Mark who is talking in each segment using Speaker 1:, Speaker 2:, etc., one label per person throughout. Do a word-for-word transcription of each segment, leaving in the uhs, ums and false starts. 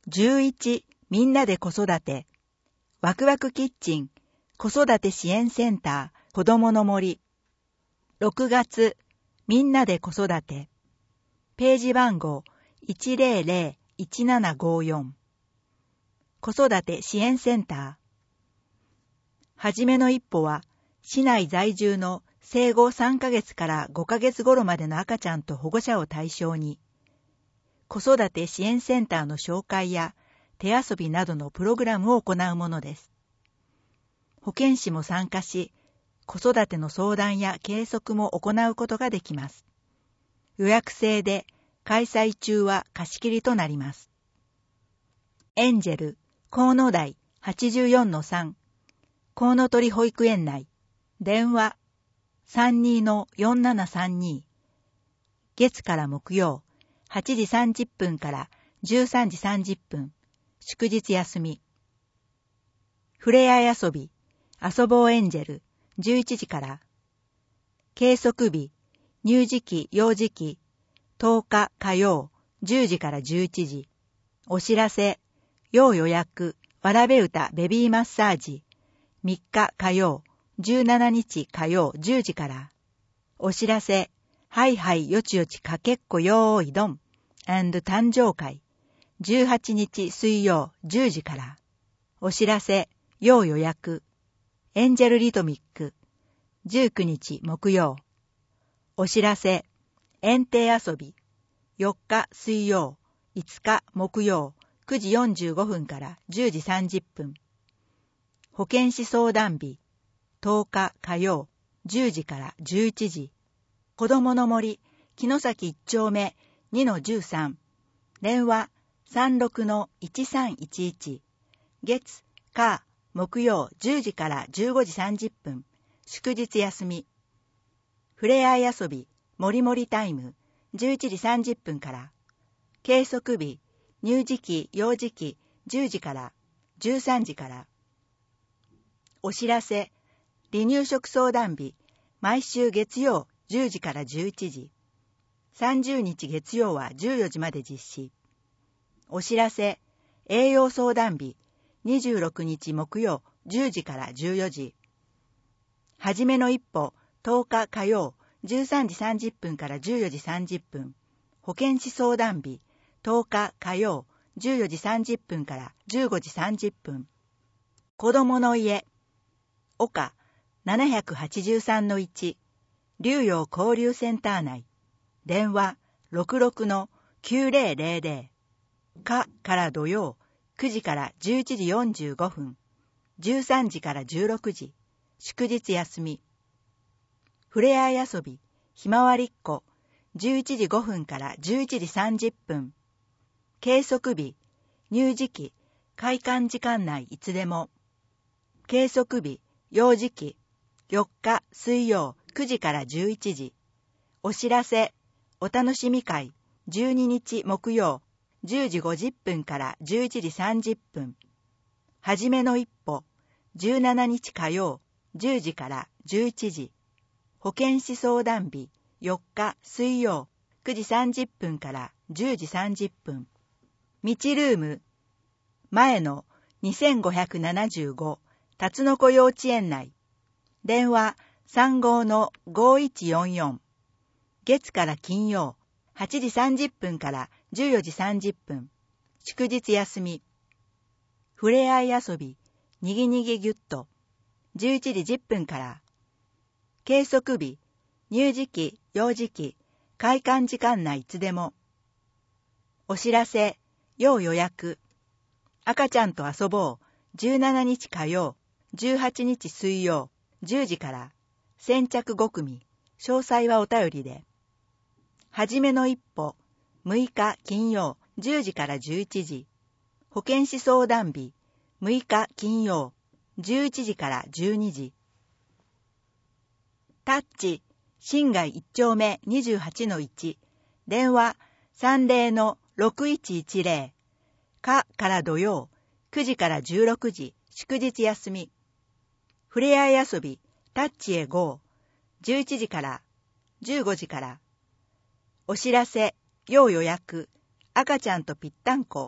Speaker 1: じゅういちみんなで子育てワクワクキッチン子育て支援センター子どもの森ろくがつみんなで子育てページ番号 いちゼロゼロいちななごよん子育て支援センターはじめの一歩は市内在住の生後さんかげつからごかげつ頃までの赤ちゃんと保護者を対象に子育て支援センターの紹介や手遊びなどのプログラムを行うものです。保健師も参加し、子育ての相談や計測も行うことができます。予約制で開催中は貸し切りとなります。エンジェル河野台 はちじゅうよんのさん 河野鳥保育園内電話 さんにーのよんななさんに 月から木曜はちじさんじゅっぷんからじゅうさんじさんじゅっぷん祝日休みふれあい遊び遊ぼうエンジェルじゅういちじから計測日乳児期幼児期とおか火曜じゅうじからじゅういちじお知らせ要予約わらべ歌ベビーマッサージみっか火曜じゅうしちにち火曜じゅうじからお知らせはいはいよちよちかけっこよーいどん誕生会じゅうはちにち水曜じゅうじからお知らせ要予約エンジェルリトミックじゅうくにち木曜お知らせ園庭遊びよっか水曜いつか木曜くじよんじゅうごふんからじゅうじさんじゅっぷん保健師相談日とおか火曜じゅうじからじゅういちじ子どもの森城崎いっちょうめ にのじゅうさん 電話 さんろくのいちさんいちいち 月火木曜じゅうじからじゅうごじさんじゅっぷん祝日休みふれあい遊びもりもりタイムじゅういちじさんじゅっぷんから計測日乳児期幼児期じゅうじからじゅうさんじからお知らせ離乳食相談日毎週月曜じゅうじからじゅういちじさんじゅうにち月曜はじゅうよじまで実施お知らせ栄養相談日にじゅうろくにち木曜じゅうじからじゅうよじはじめの一歩とおか火曜じゅうさんじさんじゅっぷんからじゅうよじさんじゅっぷん保健師相談日とおか火曜じゅうよじさんじゅっぷんからじゅうごじさんじゅっぷん子どもの家岡 ななはちさんのいち 龍陽交流センター内電話 ろくろくのきゅうぜろぜろぜろ かから土曜くじからじゅういちじよんじゅうごふんじゅうさんじからじゅうろくじ祝日休みふれあい遊びひまわりっこじゅういちじごふんからじゅういちじさんじゅっぷん計測日乳児期開館時間内いつでも計測日幼児期よっか水曜くじからじゅういちじお知らせお楽しみ会じゅうににち木曜じゅうじごじゅっぷんからじゅういちじさんじゅっぷんはじめの一歩じゅうしちにち火曜じゅうじからじゅういちじ保健師相談日よっか水曜くじさんじゅっぷんからじゅうじさんじゅっぷんみちルーム前のにせんごひゃくななじゅうごたつのこ幼稚園内電話 さんごのごいちよんよん 月から金曜はちじさんじゅっぷんからじゅうよじさんじゅっぷん祝日休みふれあい遊びにぎにぎぎゅっとじゅういちじじゅっぷんから計測日乳児期幼児期開館時間内いつでもお知らせ要予約赤ちゃんと遊ぼうじゅうしちにち火曜じゅうはちにち水曜じゅうじから先着ごくみ詳細はお便りではじめの一歩むいか金曜じゅうじからじゅういちじ保健師相談日むいか金曜じゅういちじからじゅうにじタッチ新街いっちょうめ にじゅうはちのいち 電話 さんぜろのろくいちいちぜろ かから土曜くじからじゅうろくじ祝日休みふれあい遊びタッチへ ゴー じゅういちじからじゅうごじからお知らせ要予約赤ちゃんとぴったんこ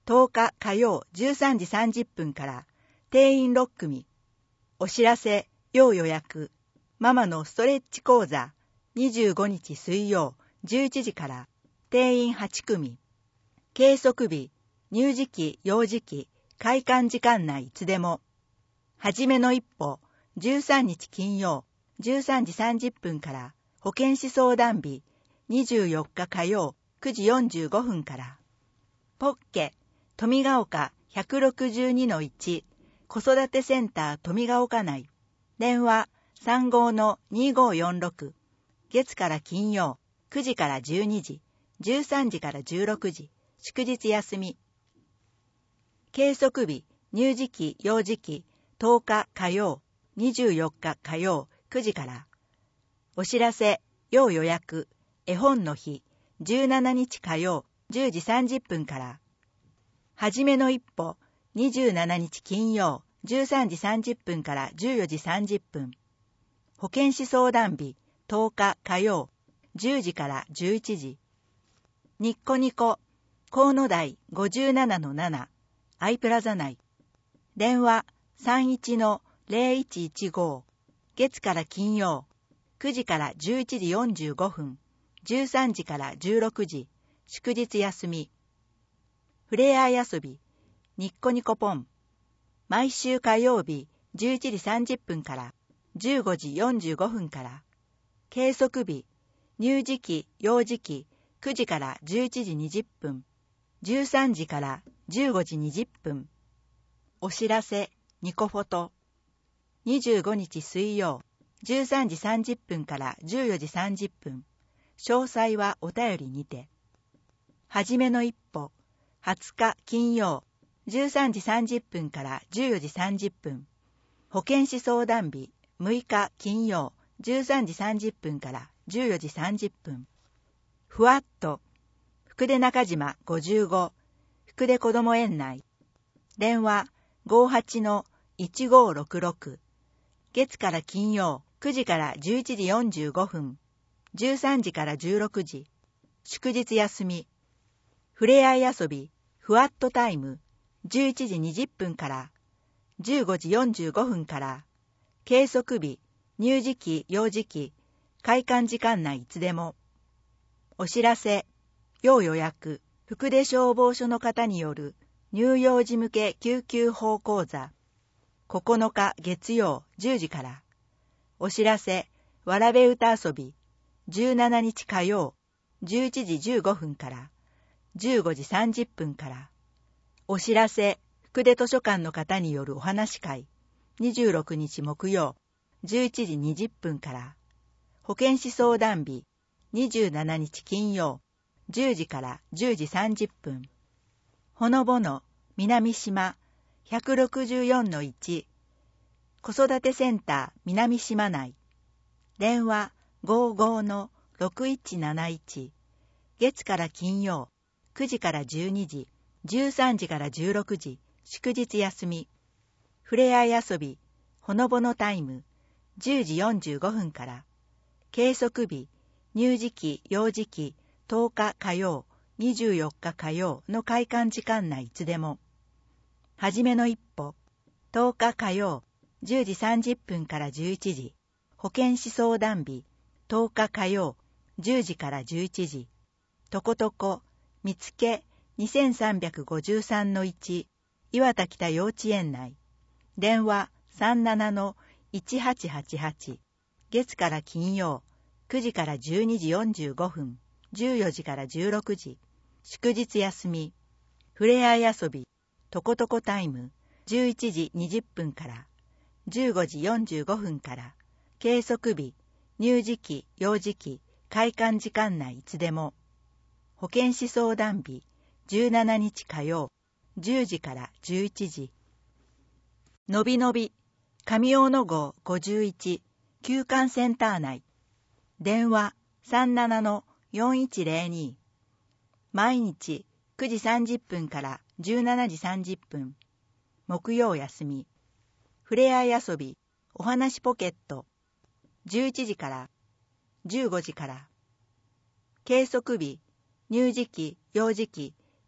Speaker 1: とおか火曜じゅうさんじさんじゅっぷんから定員ろっくみ。お知らせ、要予約。ママのストレッチ講座にじゅうごにち水曜じゅういちじから定員はちくみ。計測日、乳児期、幼児期、開館時間内いつでも。はじめの一歩、じゅうさんにち金曜じゅうさんじさんじゅっぷんから保健師相談日にじゅうよっか火曜くじよんじゅうごふんから。ポッケ、富ヶ丘 ひゃくろくじゅうにのいち 子育てセンター富ヶ丘内。電話 さんごーのにごーよんろく。月から金曜くじからじゅうにじ、じゅうさんじからじゅうろくじ、祝日休み。計測日、乳児期、幼児期、とおか火曜、にじゅうよっか火曜くじから。お知らせ、要予約、絵本の日、じゅうしちにち火曜、じゅうじさんじゅっぷんから。はじめの一歩、にじゅうしちにち金曜、じゅうさんじさんじゅっぷんからじゅうよじさんじゅっぷん。保健師相談日、とおか火曜、じゅうじからじゅういちじ。ニッコニコ、河野台 ごじゅうななのなな、アイプラザ内。電話 さんいちのゼロいちいちご。月から金曜、くじからじゅういちじよんじゅうごふん、じゅうさんじからじゅうろくじ、祝日休み。ふれあい遊び、ニッコニコポン。毎週火曜日じゅういちじさんじゅっぷんからじゅうごじよんじゅうごふんから。計測日、乳児期、幼児期、くじからじゅういちじにじゅっぷん、じゅうさんじからじゅうごじにじゅっぷん。お知らせ、ニコフォト。にじゅうごにち水曜、じゅうさんじさんじゅっぷんからじゅうよじさんじゅっぷん。詳細はお便りにて。はじめの一歩、はつか金曜、じゅうさんじさんじゅっぷんからじゅうよじさんじゅっぷん。保健師相談日、むいか金曜、じゅうさんじさんじゅっぷんからじゅうよじさんじゅっぷん。ふわっと、福出中島ごじゅうご、福出子ども園内。電話 ごーはちのいちごーろくろく。月から金曜くじからじゅういちじよんじゅうごふん、じゅうさんじからじゅうろくじ、祝日休み。ふれあい遊び、ふわっとタイム、じゅういちじにじゅっぷんからじゅうごじよんじゅうごふんから。計測日、乳児期、幼児期、開館時間内いつでも。お知らせ、要予約、福出消防署の方による乳幼児向け救急法講座。ここのか月曜じゅうじから。お知らせ、わらべ歌遊び、じゅうしちにち火曜、じゅういちじじゅうごふんからじゅうごじさんじゅっぷんから。お知らせ、福出図書館の方によるお話会、にじゅうろくにち木曜、じゅういちじにじゅっぷんから。保健師相談日、にじゅうしちにち金曜、じゅうじからじゅうじさんじゅっぷん。ほのぼの、南島、ひゃくろくじゅうよんのいち、子育てセンター南島内。電話 ごーごーのろくいちなないち。月から金曜、くじからじゅうにじ、じゅうさんじからじゅうろくじ、祝日休み。ふれあい遊び、ほのぼのタイム、じゅうじよんじゅうごふんから。計測日、乳児期、幼児期、とおか火曜、にじゅうよっか火曜の開館時間内いつでも。はじめの一歩、とおか火曜、じゅうじさんじゅっぷんからじゅういちじ、保健師相談日、とおか火曜、じゅうじからじゅういちじ、とことこ、見つけにせんさんびゃくごじゅうさんのいち、岩田北幼稚園内。電話 さんじゅうななのいちはちはちはち。月から金曜、くじからじゅうにじよんじゅうごふん、じゅうよじからじゅうろくじ、祝日休み。ふれあい遊び、とことこタイム、じゅういちじにじゅっぷんからじゅうごじよんじゅうごふんから。計測日、乳児期、幼児期、開館時間内いつでも。保健師相談日、じゅうしちにち火曜、じゅうじからじゅういちじ。のびのび、上大野号ごじゅういち、休館センター内。電話 さんじゅうななのよんいちゼロに。毎日くじさんじゅっぷんからじゅうしちじさんじゅっぷん。木曜休み。ふれあい遊び、おはなしポケット。じゅういちじからじゅうごじから。計測日、乳児期、幼児期、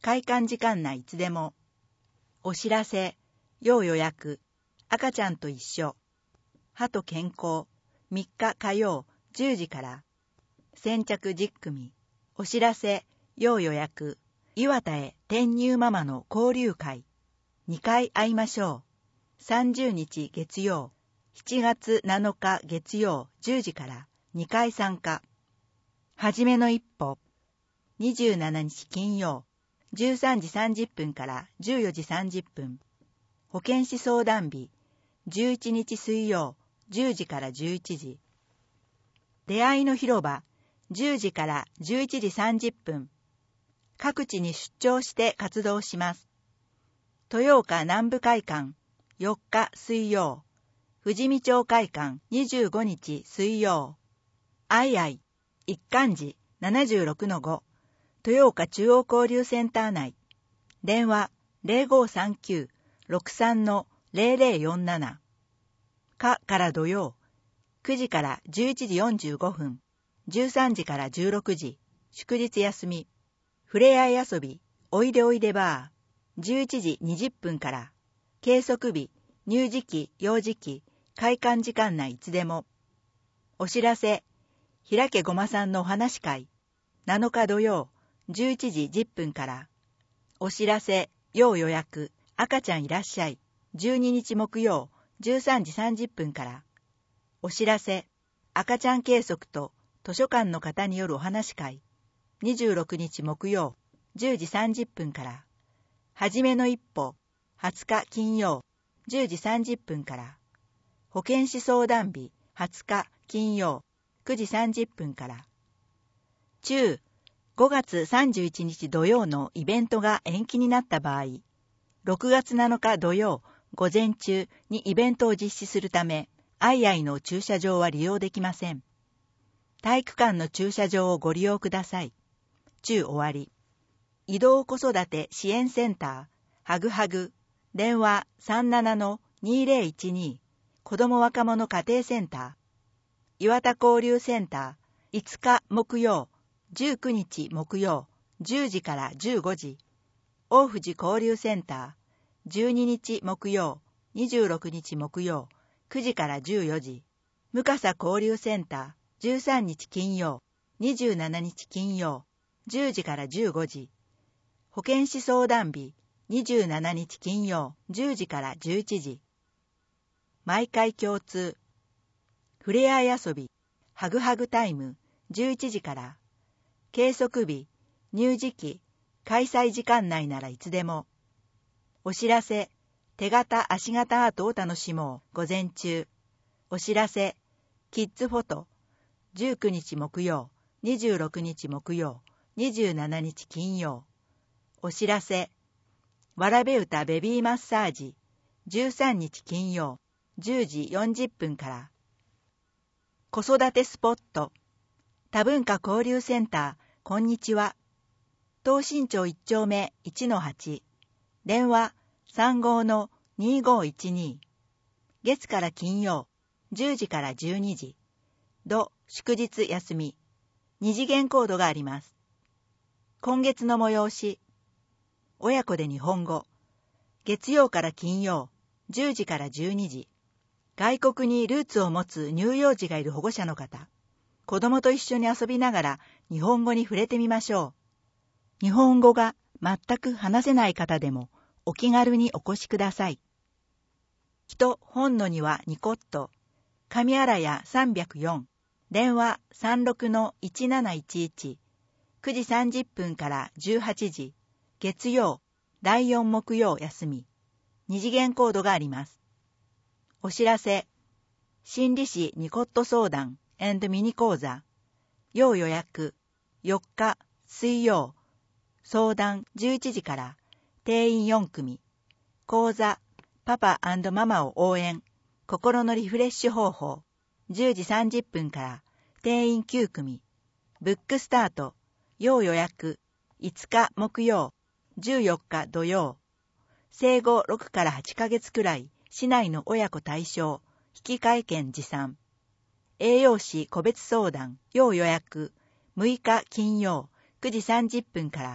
Speaker 1: 開館時間内いつでも。お知らせ、要予約、赤ちゃんと一緒。歯と健康、みっか火曜じゅうじから。先着じゅっくみ。お知らせ、要予約、岩田へ転入ママの交流会。にかい会いましょう。さんじゅうにち月曜、しちがつなのか月曜じゅうじからにかい参加。はじめの一歩。にじゅうしちにち金曜、じゅうさんじさんじゅっぷんからじゅうよじさんじゅっぷん。保健師相談日、じゅういちにち水曜、じゅうじからじゅういちじ。出会いの広場、じゅうじからじゅういちじさんじゅっぷん。各地に出張して活動します。豊岡南部会館、よっか水曜。富士見町会館、にじゅうごにち水曜。あいあい、一貫寺 ななじゅうろくのご。豊岡中央交流センター内。電話 ゼロごさんきゅう ろくさん ゼロゼロよんなな。かから土曜、くじからじゅういちじよんじゅうごふん、じゅうさんじからじゅうろくじ、祝日休み。ふれあい遊び、おいでおいでバー、じゅういちじにじゅっぷんから。計測日、乳児期、幼児期、開館時間内いつでも。お知らせ、平家ごまさんのお話会、なのか土曜、じゅういちじじゅっぷんから。お知らせ、要予約、赤ちゃんいらっしゃい、じゅうににち木曜、じゅうさんじさんじゅっぷんから。お知らせ、赤ちゃん計測と図書館の方によるお話会、にじゅうろくにち木曜、じゅうじさんじゅっぷんから。はじめの一歩、はつか金曜、じゅうじさんじゅっぷんから。保健師相談日、はつか金曜、くじさんじゅっぷんから。中、ごがつさんじゅういちにち土曜のイベントが延期になった場合、ろくがつなのか土曜、午前中にイベントを実施するため、あいあいの駐車場は利用できません。体育館の駐車場をご利用ください。中終わり。移動子育て支援センター、はぐはぐ、電話 さんななのにぜろいちに、子ども若者家庭センター、岩田交流センター、いつか木曜、じゅうくにち木曜、じゅうじからじゅうごじ、大藤交流センター、じゅうににち木曜、にじゅうろくにち木曜、くじからじゅうよじ、向笠交流センター、じゅうさんにち金曜、にじゅうしちにち金曜、じゅうじからじゅうごじ、保健師相談日、にじゅうしちにち金曜、じゅうじからじゅういちじ。毎回共通。ふれあい遊び、はぐはぐタイム、じゅういちじから。計測日、乳児期、開催時間内ならいつでも。お知らせ、手形足形アートを楽しもう、午前中。お知らせ、キッズフォト、じゅうくにち木曜、にじゅうろくにち木曜、にじゅうしちにち金曜。お知らせ、わらべ歌ベビーマッサージ、じゅうさんにち金曜、じゅうじよんじゅっぷんから。子育てスポット、多文化交流センター、こんにちは。東新町いっちょうめ いちのはち、電話 さんごのにごいちに、月から金曜、じゅうじからじゅうにじ、土祝日休み、二次元コードがあります。今月の催し、親子で日本語、月曜から金曜、じゅうじからじゅうにじ、外国にルーツを持つ乳幼児がいる保護者の方、子供と一緒に遊びながら日本語に触れてみましょう。日本語が全く話せない方でもお気軽にお越しください。人本の庭ニコット、上新谷さんびゃくよん、電話 さんろくのいちなないちいち、くじさんじゅっぷんからじゅうはちじ、月曜、だいよん木曜休み、二次元コードがあります。お知らせ、心理師ニコット相談&ミニ講座、要予約、よっか水曜、相談じゅういちじから、定員よんくみ、講座、パパ&ママを応援、心のリフレッシュ方法、じゅうじさんじゅっぷんから、定員きゅうくみ、ブックスタート、要予約、いつか木曜、じゅうよっか土曜、生後ろくからはちかげつくらい、市内の親子対象、引換券持参。栄養士個別相談、要予約、むいか金曜、くじさんじゅっぷんから、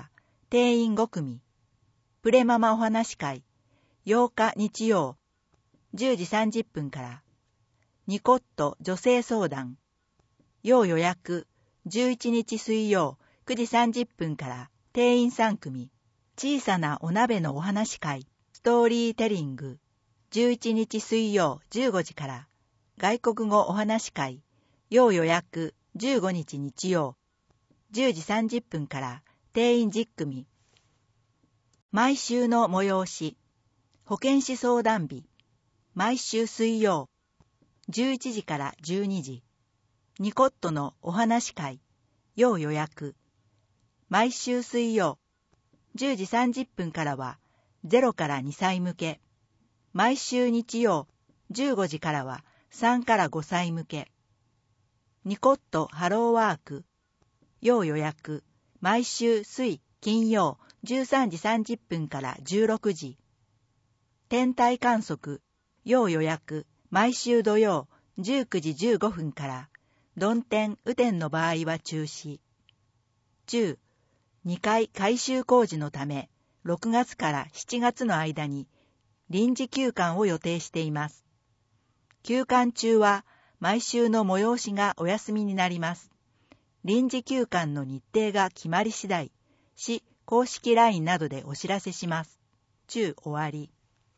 Speaker 1: 定員ごくみ。プレママお話会、ようか日曜、じゅうじさんじゅっぷんから。ニコット女性相談、要予約、じゅういちにち水曜、くじさんじゅっぷんから。定員さんくみ。小さなお鍋のお話会、ストーリーテリング、じゅういちにち水曜じゅうごじから。外国語お話会、要予約、じゅうごにち日曜、じゅうじさんじゅっぷんから。定員じゅっくみ。毎週の催し、保健師相談日、毎週水曜、じゅういちじからじゅうにじ。ニコットのお話会、要予約。毎週水曜、じゅうじさんじゅっぷんからはゼロからにさい向け。毎週日曜、じゅうごじからはさんからごさい向け。ニコットハローワーク、要予約。毎週水、金曜、じゅうさんじさんじゅっぷんからじゅうろくじ。天体観測、要予約。毎週土曜、じゅうくじじゅうごふんから。曇天、雨天の場合は中止。じゅう、にかい改修工事のため、ろくがつからしちがつの間に臨時休館を予定しています。休館中は毎週の催しがお休みになります。臨時休館の日程が決まり次第、市公式 ライン などでお知らせします。中終わり。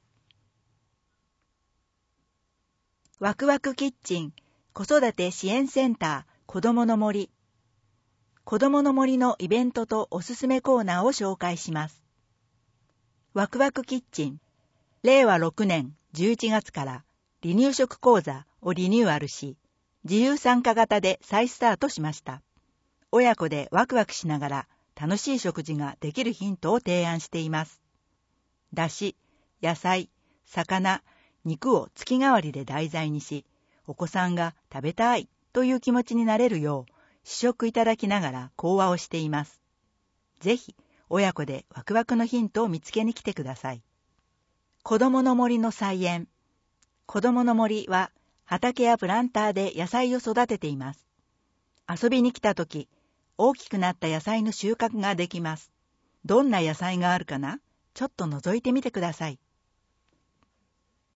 Speaker 1: ワクワクキッチン子育て支援センター子どもの森。子どもの森のイベントとおすすめコーナーを紹介します。ワクワクキッチン、れいわろくねんじゅういちがつから離乳食講座をリニューアルし、自由参加型で再スタートしました。親子でワクワクしながら楽しい食事ができるヒントを提案しています。だし、野菜、魚、肉を月替わりで題材にし、お子さんが食べたいという気持ちになれるよう、試食いただきながら講話をしています。ぜひ、親子でワクワクのヒントを見つけに来てください。子どもの森の菜園。子どもの森は畑やプランターで野菜を育てています。遊びに来たとき、大きくなった野菜の収穫ができます。どんな野菜があるかな？ちょっと覗いてみてください。